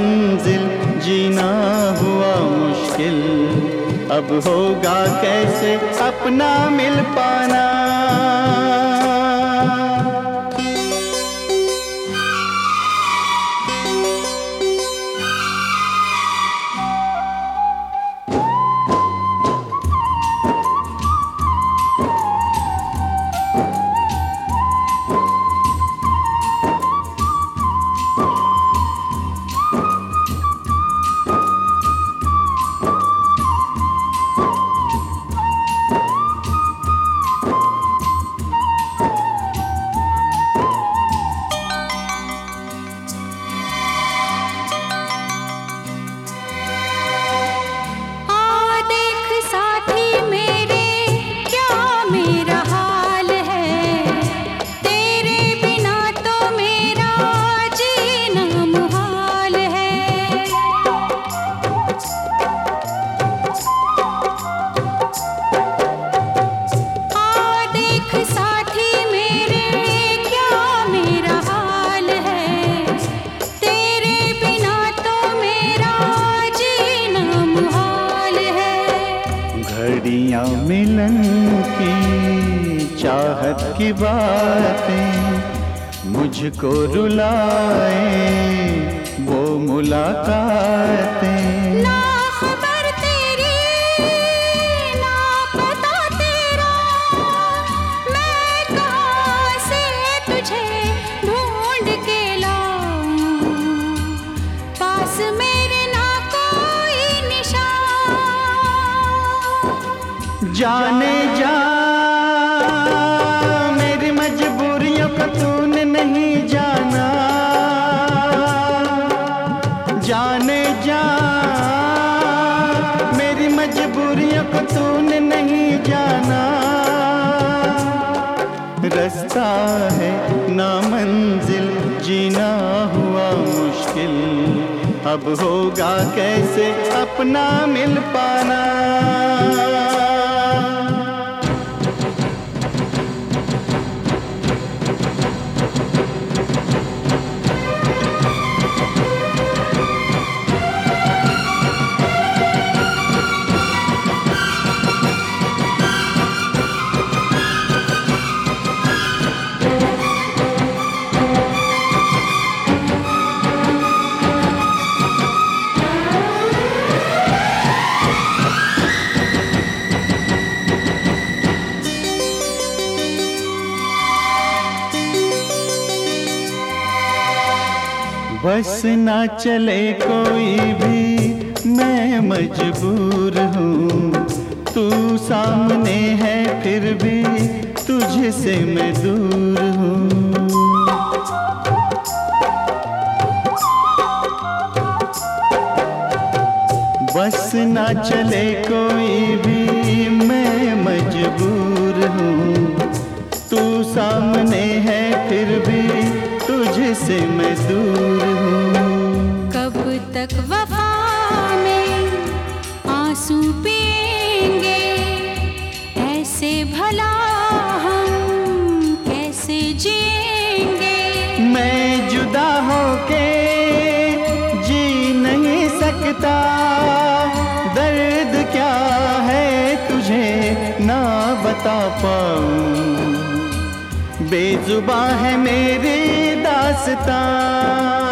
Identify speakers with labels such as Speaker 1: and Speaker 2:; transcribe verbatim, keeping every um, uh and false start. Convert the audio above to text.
Speaker 1: मंजिल जीना हुआ मुश्किल, अब होगा कैसे अपना मिल पाना। घड़ियाँ मिलन की चाहत की बातें मुझको रुलाए, वो मुलाकातें।
Speaker 2: ना खबर तेरी ना पता तेरा, मैं कहाँ से तुझे ढूंढ के लाऊं, पास मेरे ना कोई निशान।
Speaker 1: जाने जा मेरी मजबूरियों को तूने नहीं जाना, जाने जा मेरी मजबूरियों को तूने नहीं जाना। रास्ता है ना मंजिल जीना हुआ मुश्किल, अब होगा कैसे अपना मिल पाना। बस ना चले कोई भी मैं मजबूर हूँ, तू सामने है फिर भी तुझसे मैं दूर हूँ। बस ना चले कोई भी मैं मजबूर हूँ, तू सामने है फिर भी तुझसे मैं दूर हूँ।
Speaker 2: कब तक वफा में आंसू पिएंगे, ऐसे भला हम कैसे जिएंगे।
Speaker 1: मैं जुदा होके जी नहीं सकता, दर्द क्या है तुझे ना बता पाऊँ, बेजुबां है मेरी दास्तां।